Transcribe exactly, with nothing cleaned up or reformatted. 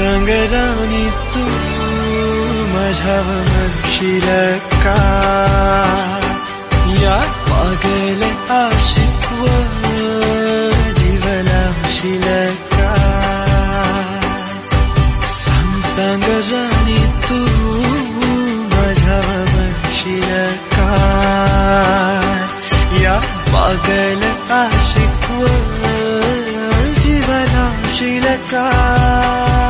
संग राणी तू माझ्यावर म्हणशील का या पागल आशिकवर जीव लावशील का सांग सांग राणी तू माझ्यावर म्हणशील का या पागल आशिकवर जीव लावशील का